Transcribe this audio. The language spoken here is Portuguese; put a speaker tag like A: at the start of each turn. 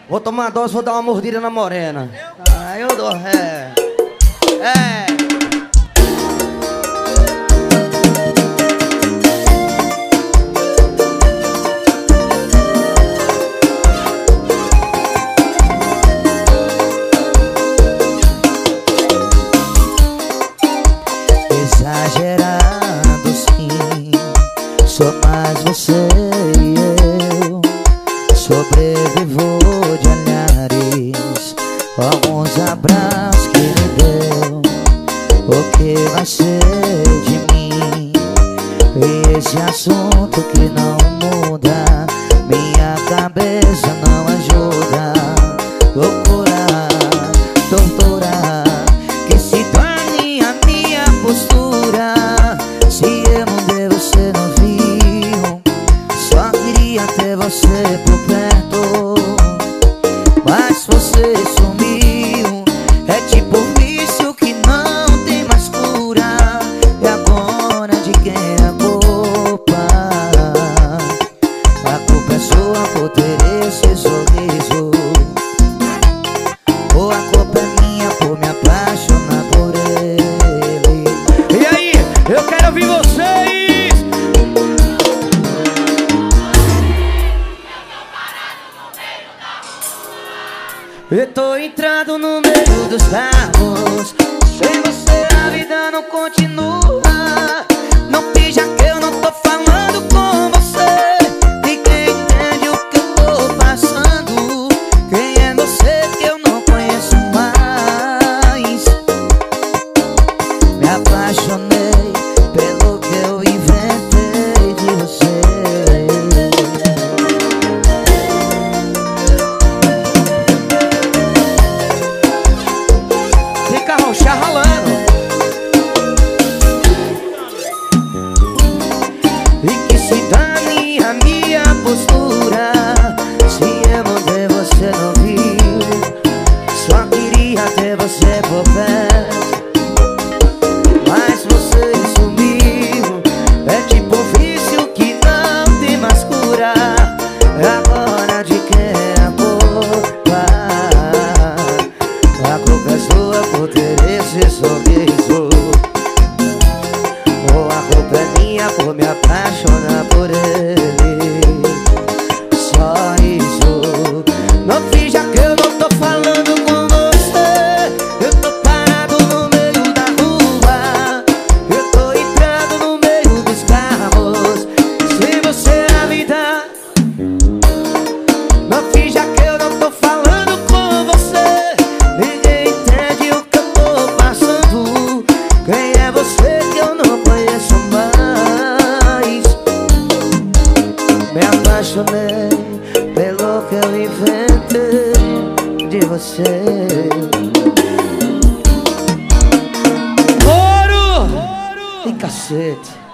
A: Vou tomar uma dose, vou dar uma mordida na morena. Ah, eu dou ré. É.
B: Exagerado sim, sou mais você e eu. Sobrevivo de olhares, alguns abraços que me deu. O que vai ser de mim? E esse assunto que não muda, minha cabeça não ajuda. Loucura, tortura, que se torne a minha postura. Se eu não der, você não viu. Só queria ter você por perto, mas você sumiu. É tipo um vício que não tem mais cura. E agora de quem é a culpa? A culpa é sua por ter esse sorriso, ou a culpa é minha por me apaixonar por ele?
A: E aí, eu quero ouvir vocês! Eu tô entrando no meio dos carros, sem você a vida não continua. Não finja que eu não tô falando com você. Ninguém entende o que eu tô passando. Quem é você que eu não conheço mais?
B: Me apaixonei pelo que eu inventei de você.
A: Fica roxa ralando.
B: E que se dane a minha postura. Se eu não ver, você não viu. Só queria ter você por perto, mas você sumiu. É tipo um vício que não tem mais cura. Agora de quem é a culpa? A culpa é sua por ter esse sorriso, ou a culpa é minha por me apaixonar por ele? Só isso. Não finja que eu não tô falando com você. Eu tô parado no meio da rua, eu tô entrando no meio dos carros, sem você a vida. Não finja que eu não tô falando com você. Ninguém entende o que eu tô passando. Quem é você que eu não conheço mais? Me apaixonei pelo que eu inventei de você.
A: Ouro!
B: E cacete.